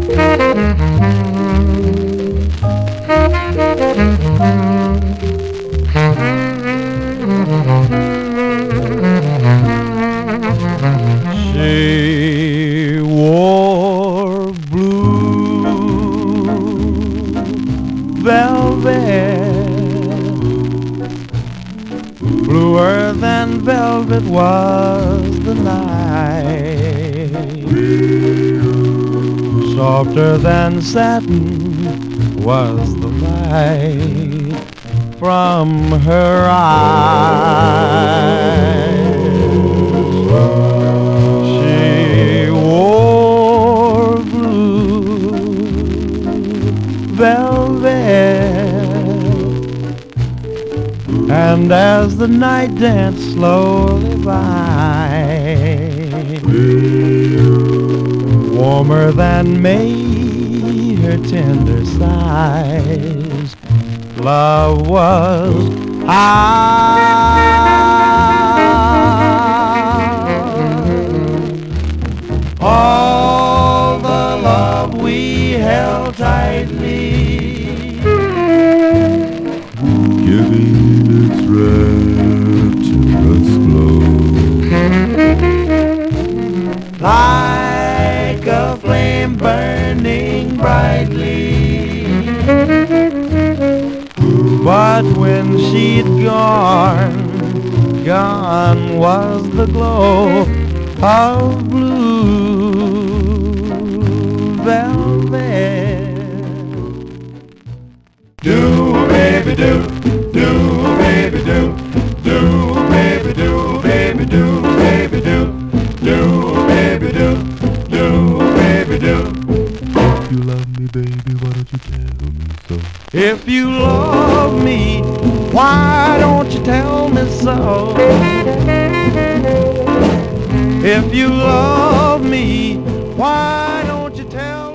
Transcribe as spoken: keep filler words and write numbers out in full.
She wore blue velvet, bluer than velvet was the night, softer than satin was the light from her eyes. She wore blue velvet, and as the night danced slowly by, warmer than May her tender sighs, love was high. All the love we held tightly, giving its rapturous glow, like a flame burning brightly. But when she'd gone, gone was the glow of blue velvet. do baby do, do baby do, do baby do, baby do, baby do, do baby do, do baby do. If you love me, baby, why don't you tell me so? If you love me, why don't you tell me so? If you love me, why don't you tell me